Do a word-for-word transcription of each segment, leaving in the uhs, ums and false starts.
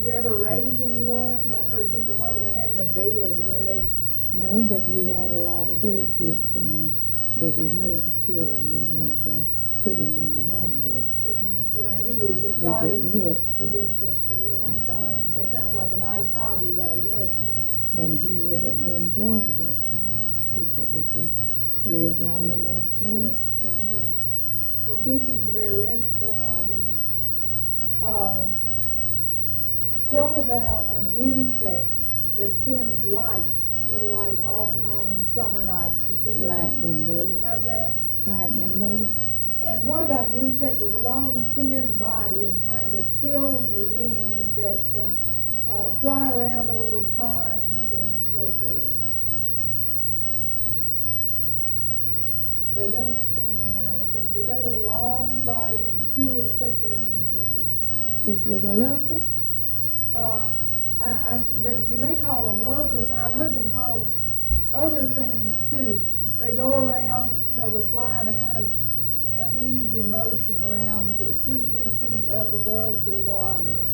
you ever raise any worms? I've heard people talk about having a bed where they... No, but he had a lot of brick years ago that he moved here and he wanted to put him in a worm bed. Sure enough. Well, now he would have just He started... didn't get to. He didn't get to. Well, I'm That's sorry. right. That sounds like a nice hobby, though, doesn't it? And he would have enjoyed it. He could have just lived long enough to. Sure, sure. Well, fishing is a very restful hobby. Uh, what about an insect that sends light, little light off and on in the summer nights? You see the Lightning bug. How's that? Lightning bug. And what about an insect with a long thin body and kind of filmy wings that uh, uh, fly around over ponds and so forth? They don't sting, I don't think. They got a little long body and two little sets of wings on each side. Is it a locust? Uh, I, I, them, you may call them locusts. I've heard them called other things too. They go around, you know, they fly in a kind of uneasy motion around two or three feet up above the water.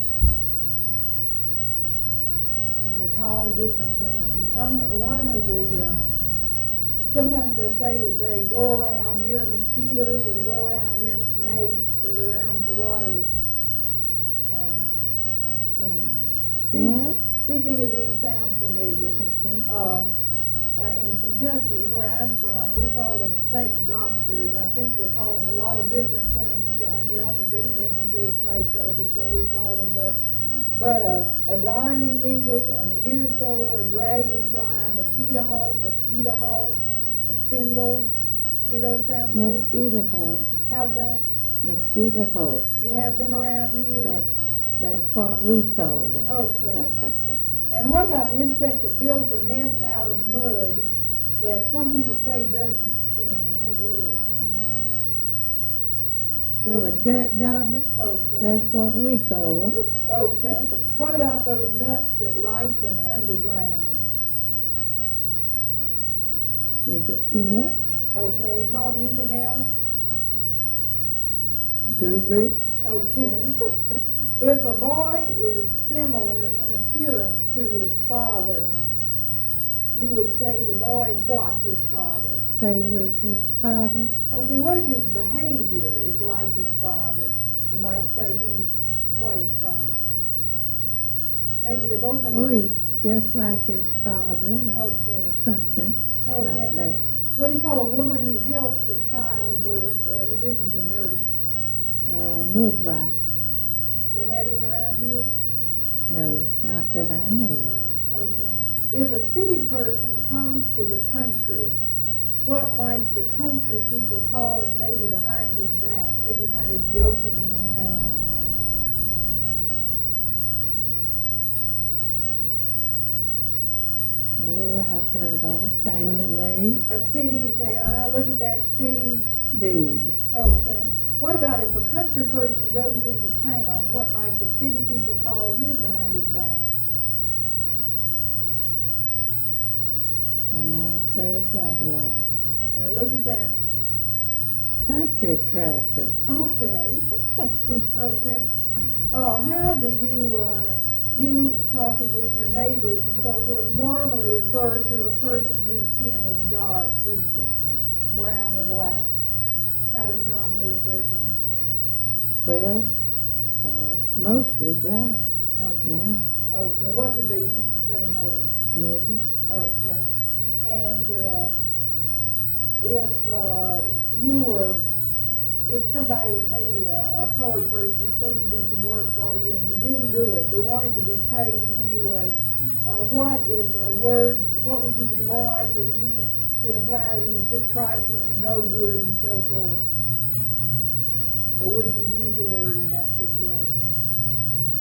And they're called different things. And some, one of the, uh, sometimes they say that they go around near mosquitoes, or they go around near snakes, or they're around water uh, things. See, Yeah. see if any of these sound familiar. Okay. Um, uh, in Kentucky, where I'm from, we call them snake doctors. I think they call them a lot of different things down here. I don't think they didn't have anything to do with snakes. That was just what we called them, though. But uh, a darning needle, an ear sower, a dragonfly, a mosquito hawk, a skeeter hawk, a spindle. Any of those sound familiar? Mosquito hawk. How's that? Mosquito hawk. You have them around here? That's that's what we call them. Okay. And what about an insect that builds a nest out of mud that some people say doesn't sting? It has a little round nest. Oh, a dirt dauber? Okay. That's what we call them. Okay. What about those nuts that ripen underground? Is it peanuts? Okay. You call them anything else? Goobers? Okay. If a boy is similar in appearance to his father, you would say the boy what his father? Favors his father. Okay, what if his behavior is like his father? You might say he's what his father? Maybe they both have Oh, a... he's just like his father. Or Okay. something Okay. like that. What do you call a woman who helps at childbirth, uh, who isn't a nurse? Uh, midwife. They have any around here? No, not that I know Okay. If a city person comes to the country, what might the country people call him maybe behind his back? Maybe kind of joking name. of. Oh, I've heard all kind of names. A city, you say, ah, look at that city. Dude. Okay. What about if a country person goes into town, what might the city people call him behind his back? And I've heard that a lot. Uh, look at that. Country cracker. Okay. Okay. Uh, how do you, uh, you talking with your neighbors and so forth, normally refer to a person whose skin is dark, who's uh, brown or black? How do you normally refer to them? Well, uh, mostly black. Okay. Now, Okay. What did they used to say more? nigger. Okay. And uh, if uh, you were, if somebody, maybe a, a colored person, was supposed to do some work for you and you didn't do it but wanted to be paid anyway, uh, what is a word, what would you be more likely to use to imply that he was just trifling and no good and so forth? Or would you use a word in that situation?